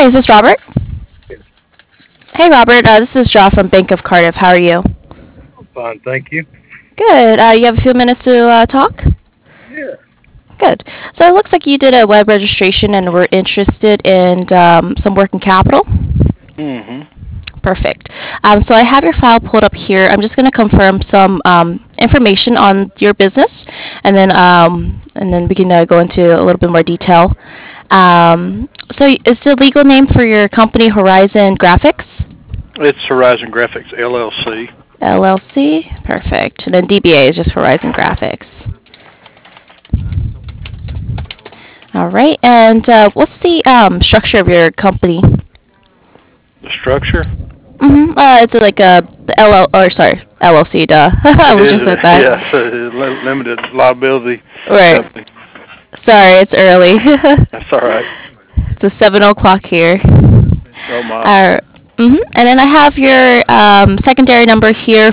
is this Robert? Yes. Hey, Robert. This is Jaw from Bank of Cardiff. How are you? I'm fine, thank you. Good. You have a few minutes to talk? Yeah. Good. So it looks like you did a web registration and were interested in some working capital. Mm-hmm. Perfect. So I have your file pulled up here. I'm just going to confirm some information on your business, and then we can go into a little bit more detail. So is the legal name for your company Horizon Graphics It's Horizon Graphics LLC. LLC? Perfect. And then DBA is just Horizon Graphics. All right. And what's the structure of your company? The structure? It's like a or sorry, LLC. Duh. It We is, just said that. yeah, it's a limited liability Right. company. Sorry, it's early. That's all right. It's a 7 o'clock here. Oh my. And then I have your secondary number here,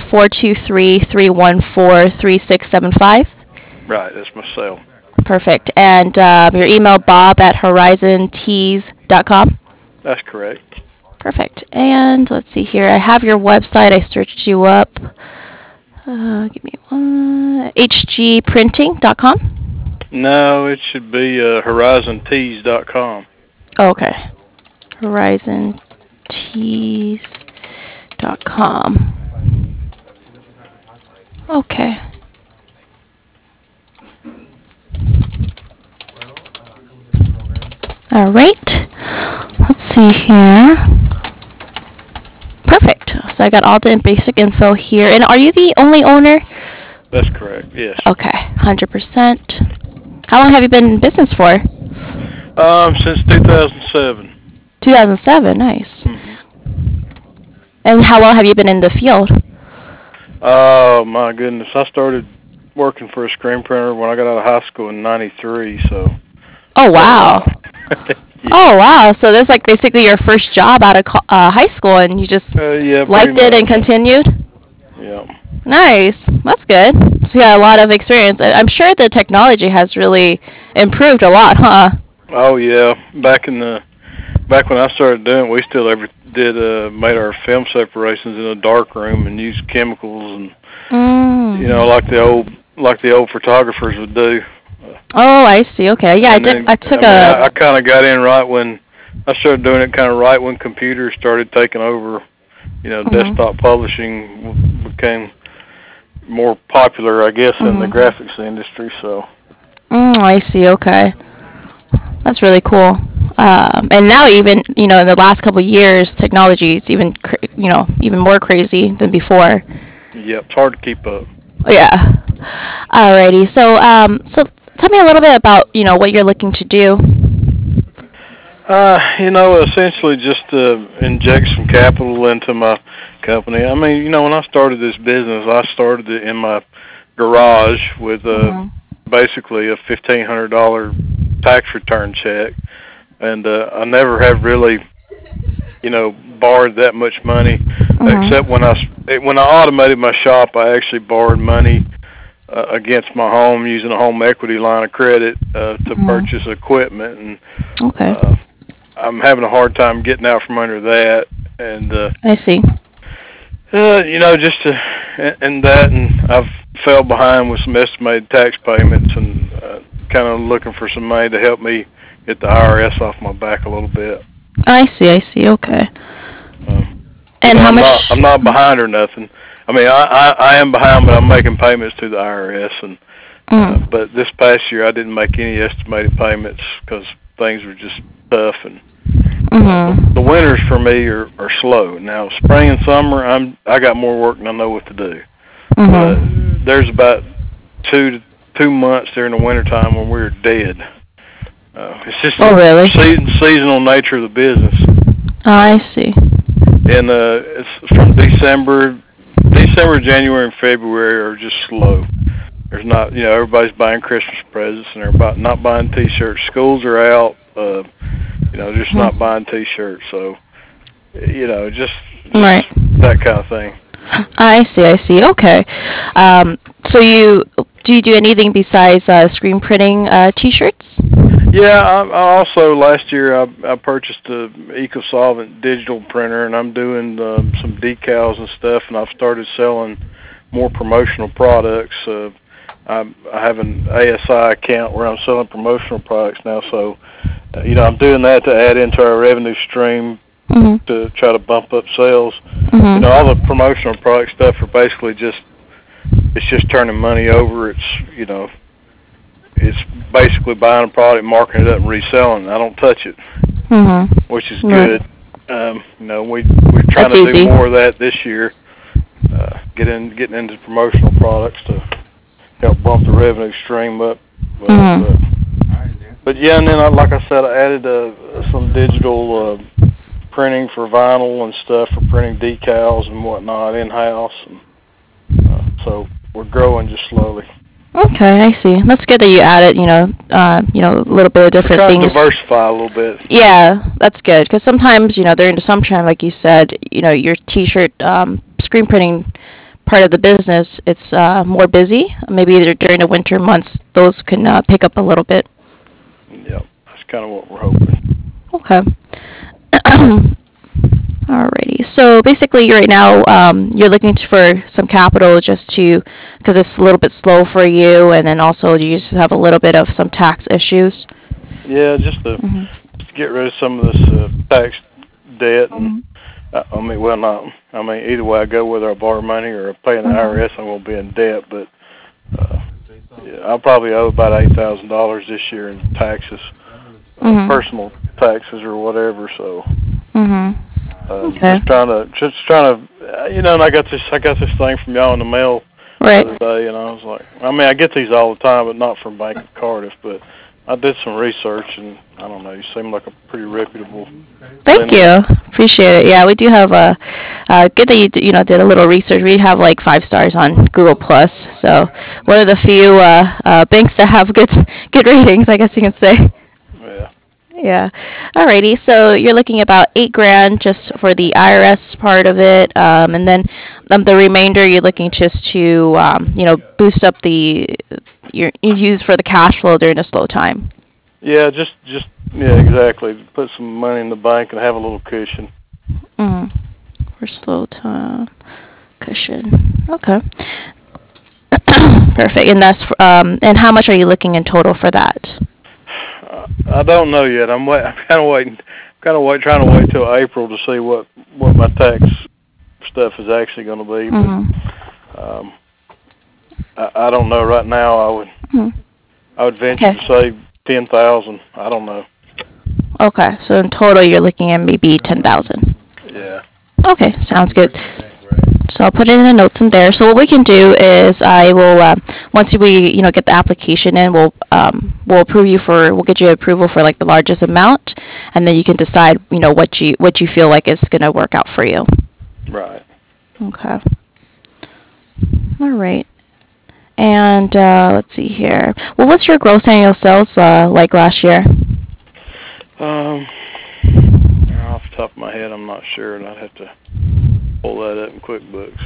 423-314-3675. Right, that's my cell. Perfect. And your email, bob at horizontees.com. That's correct. Perfect. And let's see here. I have your website. I searched you up. Give me one. hgprinting.com. No, it should be horizontees.com. Okay. horizontees.com. Okay. All right. Let's see here. Perfect. So I got all the basic info here. And are you the only owner? That's correct, yes. Okay, 100%. How long have you been in business for? Since 2007. 2007. Nice. Hmm. And how long have you been in the field? Oh my goodness, I started working for a screen printer when I got out of high school in '93, so Oh quite a wow. while. Yeah. Oh wow. So this like basically your first job out of high school, and you just Yeah, pretty liked it and much. continued. Yeah. Nice. That's good. So you got a lot of experience. I'm sure the technology has really improved a lot, huh? Oh yeah. Back when I started doing it, we still ever did made our film separations in a dark room and used chemicals and Mm. like the old photographers would do. Oh, I see. Okay. Yeah, I And did. then I took I mean a. I kind of got in right when I started doing it, kind of right when computers started taking over. Mhm. Desktop publishing became more popular, I guess, in the Mhm. graphics industry. So I see. Okay. That's really cool. And now even in the last couple of years, technology is even even more crazy than before. yep, it's hard to keep up. Yeah. Alrighty. So tell me a little bit about what you're looking to do. Essentially just to inject some capital into my company. I mean, when I started this business, I started it in my garage with Mhm. basically a $1,500 tax return check, and I never have really, borrowed that much money, except Mhm. when I automated my shop, I actually borrowed money against my home using a home equity line of credit to Mhm. purchase equipment, and Okay. uh, I'm having a hard time getting out from under that, and I see. just to and I've fell behind with some estimated tax payments, and kind of looking for some money to help me get the IRS off my back a little bit. I see. I see. Okay. Um, And how I'm much? not behind or nothing. I mean, I am behind, but I'm making payments to the IRS, and Mm. but this past year I didn't make any estimated payments because things were just tough, and the Mhm. winters for me are slow. Now spring and summer I got more work than I know what to do, but Mhm. there's about 2 months during the wintertime when we're dead. It's just Oh, the really? seasonal nature of the business. I Uh, see. and it's from December, January, and February are just slow. There's not, everybody's buying Christmas presents and they're not buying T-shirts. Schools are out, just not Mhm. buying T-shirts. So, just Right. that kind of thing. I see. I see. Okay. So you do anything besides screen printing T-shirts? Yeah, I also last year I purchased a EcoSolvent digital printer, and I'm doing some decals and stuff, and I've started selling more promotional products. I have an ASI account where I'm selling promotional products now, so I'm doing that to add into our revenue stream Mhm. to try to bump up sales. Mhm. All the promotional product stuff are basically it's just turning money over. It's basically buying a product, marking it up, and reselling it. I don't touch it, Mhm. which is Right. good. We're trying That's to do easy. more of that this year. Getting into promotional products to help bump the revenue stream up. But Mhm. uh, but yeah, and then like I said, I added some digital printing for vinyl and stuff for printing decals and whatnot in house, and so we're growing just slowly. Okay, I see. That's good that you added, a little bit of We're different trying to things. diversify a little bit. Yeah, that's good because sometimes, during the summertime, like you said, your T-shirt screen printing part of the business, it's more busy. Maybe either during the winter months, those can pick up a little bit. Yep, that's kind of what we're hoping. Okay. Alrighty. So basically, right now, you're looking for some capital just because it's a little bit slow for you, and then also you just have a little bit of some tax issues. Yeah, just to Hmm. get rid of some of this tax debt, and well, not. I mean, either way I go, whether I borrow money or I pay the IRS, I'm gonna be in debt. But uh, yeah, I'll probably owe about $8,000 this year in taxes, Hmm. personal taxes or whatever. So Hmm. Okay. and I got this thing from y'all in the mail the Right. other day, and I was like, I mean, I get these all the time, but not from Bank of Cardiff. But I did some research, and I don't know, you seem like a pretty reputable Thank lender. you. Appreciate it. Yeah, we do have good that did a little research. We have like 5 stars on Google Plus, so one of the few banks that have good ratings, I guess you can say. Yeah, Yeah. Alrighty. So you're looking about 8 grand just for the IRS part of it, and then the remainder you're looking just to boost up you use for the cash flow during the slow time. yeah, just yeah, exactly. Put some money in the bank and have a little cushion. Mm. For slow time cushion. Okay. Perfect. And and how much are you looking in total for that? I don't know yet. I'm kind of waiting, trying to wait till April to see what my tax stuff is actually going to be. Mm-hmm. But I don't know right now. Hmm. I would venture Okay. to say 10,000. I don't know. Okay. So in total, you're looking at maybe 10,000. Yeah. Okay. Sounds good. So I'll put it in the notes in there. So what we can do is I will once we get the application in, we'll get you approval for like the largest amount, and then you can decide what you feel like is gonna work out for you. Right. Okay. All right. And let's see here. What was your gross annual sales like last year? Um. Off the top of my head, I'm not sure, and I'd have to pull that up in QuickBooks.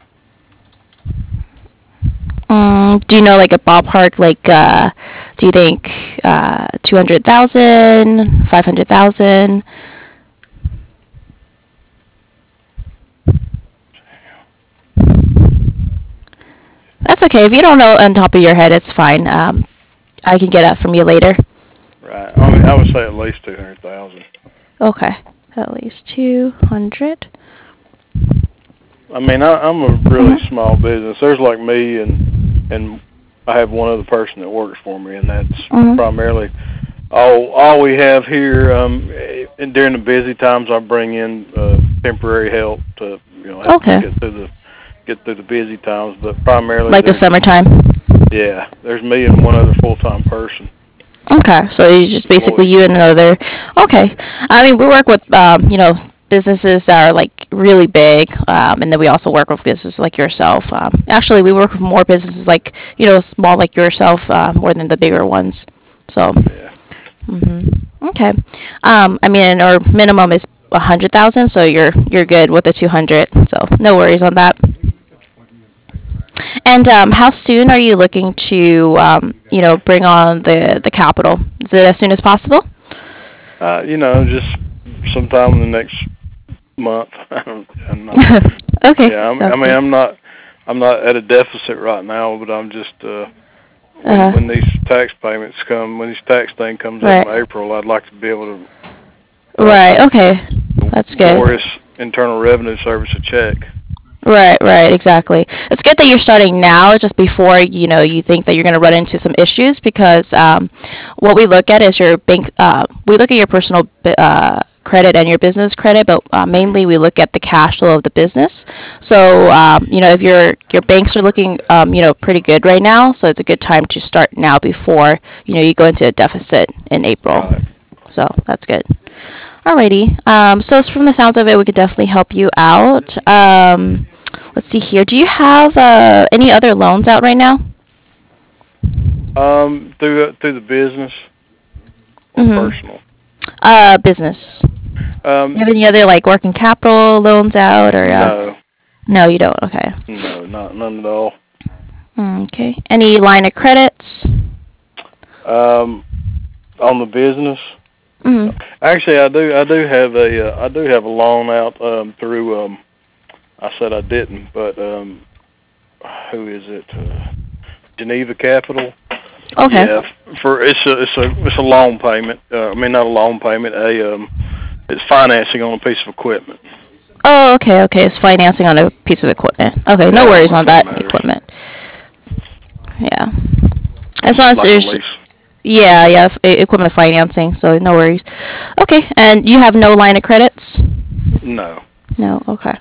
Do you know like a ballpark? Like, do you think 200,000, 500,000? That's okay. If you don't know on top of your head, it's fine. I can get that from you later. Right. I mean, I would say at least 200,000. Okay. At least 200. I mean, I'm a really small business. There's like me and I have one other person that works for me, and that's Mm-hmm. primarily all we have here. And during the busy times, I bring in temporary help to help us Okay. get through the busy times. But primarily, Like the summertime. there's me and one other full time person Okay, so you just basically employee. you and another. Okay, I mean we work with businesses that are like really big, and then we also work with businesses like yourself. Actually, we work with more businesses like small like yourself more than the bigger ones. So, Yeah. okay. I mean our minimum is 100,000, so you're good with the 200. So no worries on that. And how soon are you looking to bring on the capital? Is it as soon as possible? Just sometime in the next month. I'm not, Okay, yeah, sounds good. I'm not at a deficit right now, but I'm just Uh-huh. when these tax payments come, when this tax thing comes up Right. in April, I'd like to be able to write Right. Okay. the That's good. glorious Internal Revenue Service a check. Right, right, exactly. It's good that you're starting now, just before you think that you're going to run into some issues, because what we look at is your bank. We look at your personal credit and your business credit, but mainly we look at the cash flow of the business. So if your banks are looking pretty good right now, so it's a good time to start now before you go into a deficit in April. Right. So that's good. Alrighty. So from the sounds of it, we could definitely help you out. Let's see here. Do you have any other loans out right now? Through the business or Mm-hmm. personal. Business. You Um, have any other like working capital loans out or no, no, you don't. Okay. no, not none at all. Okay. Any line of credits? Um, on the business, Mm-hmm. actually, I do have a loan out through. I said I didn't, but who is it? Geneva Capital. Okay. Yeah, for it's a loan payment. I mean, not a loan payment. It's financing on a piece of equipment. Oh, okay, okay. It's financing on a piece of equipment. Okay, Yeah, no I don't worries know if on that that matters. equipment. Yeah. As long It's as like a there's, lease. yeah, yeah, equipment financing, so no worries. Okay, and you have no line of credits? No. No, okay.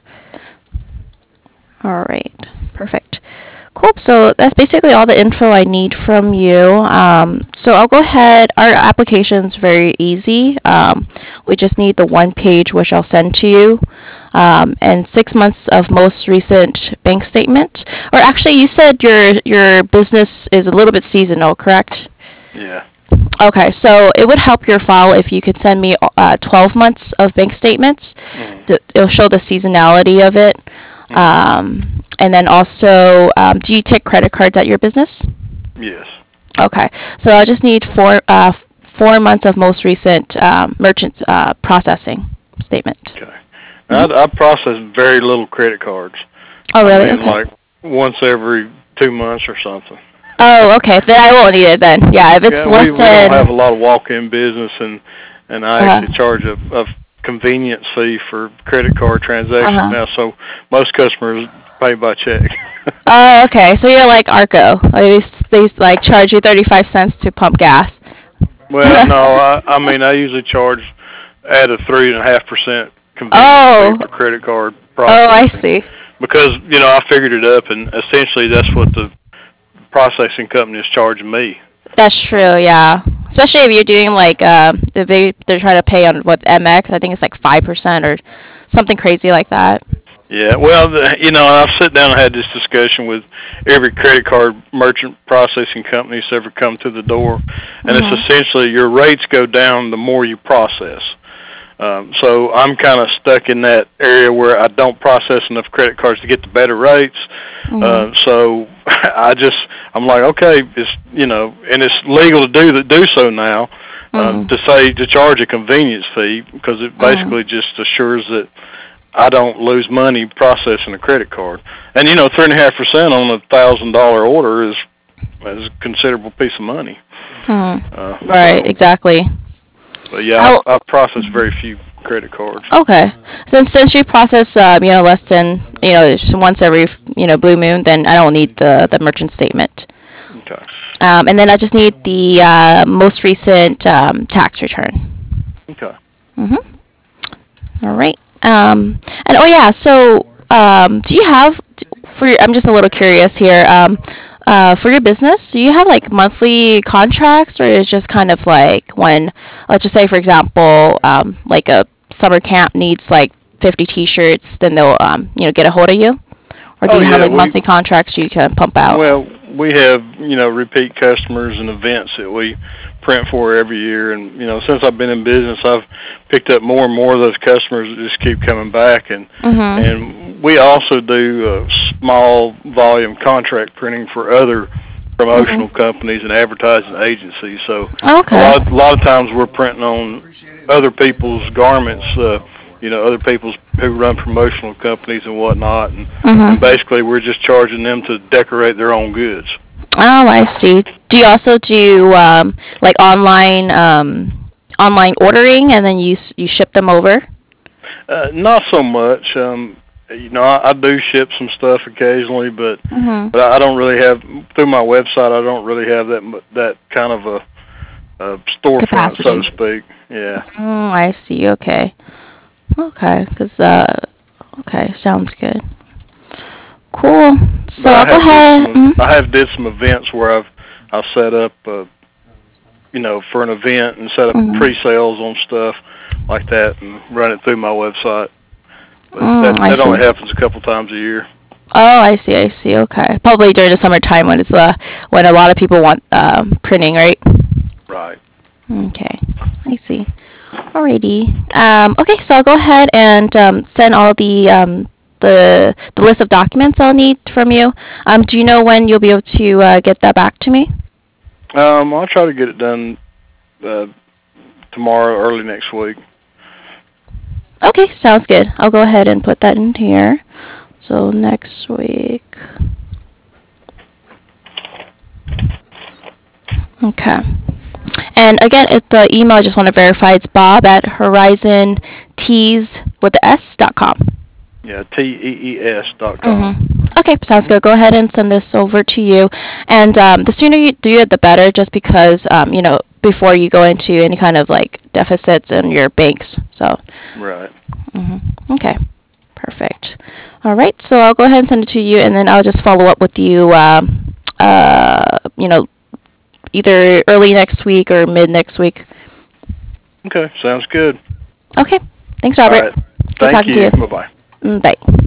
All right, perfect. Cool. So that's basically all the info I need from you. So I'll go ahead. Our application's very easy. We just need the one page, which I'll send to you, and 6 months of most recent bank statement. Or actually, you said your business is a little bit seasonal, correct? Yeah. Okay, so it would help your file if you could send me 12 months of bank statements. Mhm. It'll show the seasonality of it. Mhm. And then also, do you take credit cards at your business? Yes. Okay, so I just need 4 months of most recent merchant processing statement. Okay. Hmm. I process very little credit cards. Oh, I really? mean, Okay. like once every 2 months or something. Oh, okay. Then I won't need it then. Yeah, if it's Yeah, less we don't have than. a lot of walk-in business, and I Uh actually charge a convenience fee for credit card transactions huh. now. So most customers pay by check. Oh, okay. So you're like Arco. Like, they like charge you 35 cents to pump gas. Well, no, I mean I usually charge at a 3.5% convenience fee Oh, for credit card oh, I processing see. because I figured it up, and essentially that's what the processing company is charging me. That's true. Yeah, especially if you're doing like they're trying to pay on what MX. I think it's like 5% or something crazy like that. Yeah, well, I've sat down and had this discussion with every credit card merchant processing company that's ever come to the door, and it's Mhm. essentially your rates go down the more you process. So I'm kind of stuck in that area where I don't process enough credit cards to get the better rates. Mhm. So I'm like, okay, and it's legal to do so now. Mhm. To charge a convenience fee because it Mhm. basically just assures that I don't lose money processing a credit card. And 3.5% on $1,000 order is a considerable piece of money. Mhm. Uh, Right. so, Exactly. but yeah, How? I process very few credit cards. Okay. Since you process less than just once every blue moon, then I don't need the merchant statement. Okay. And then I just need the most recent tax return. Okay. Mhm. All right. And oh yeah, so do you have I'm just a little curious here. For your business, do you have like monthly contracts, or is just kind of like when, let's just say for example, like a summer camp needs like 50 T-shirts, then they'll get a hold of you, or do Oh you have yeah, like monthly contracts you can pump out? well, we have, repeat customers and events that we print for every year. And, since I've been in business, I've picked up more and more of those customers that just keep coming back. Mhm. And we also do small volume contract printing for other promotional companies and advertising agencies. So Okay. a lot of times we're printing on other people's garments. Other people's who run promotional companies and whatnot, and Mhm. basically we're just charging them to decorate their own goods. Oh, I see. Do you also do like online ordering and then you ship them over? Not so much. I do ship some stuff occasionally, but Mhm. I don't really have through my website. I don't really have that kind of a storefront, so to Capacity. speak. Yeah. Oh, I see. Okay. Okay. Okay, sounds good. Cool. So But I'll go ahead. I have did some events where I've set up for an event and set up Mhm. pre-sales on stuff like that and run it through my website. But I that see. only happens a couple times a year. Oh, I see. I see. Okay. Probably during the summertime when when a lot of people want printing, right? Right. Okay. I see. Alrighty. Okay, so I'll go ahead and send all the list of documents I'll need from you. Do you know when you'll be able to get that back to me? I'll try to get it done uh, tomorrow, early next week. Okay, sounds good. I'll go ahead and put that in here. So next week. Okay. And again, the email I just want to verify it's Bob at Horizon Tees with the S.com. Yeah, tees.com. Okay, sounds good. Go ahead and send this over to you. And the sooner you do it, the better, just because, before you go into any kind of like deficits in your banks. So, Right. okay, perfect. All right, so I'll go ahead and send it to you, and then I'll just follow up with you, uh, you know, either early next week or mid next week. Okay, sounds good. Okay, thanks, All Robert. right. Good Thank talking to you. you. Bye bye. Bye.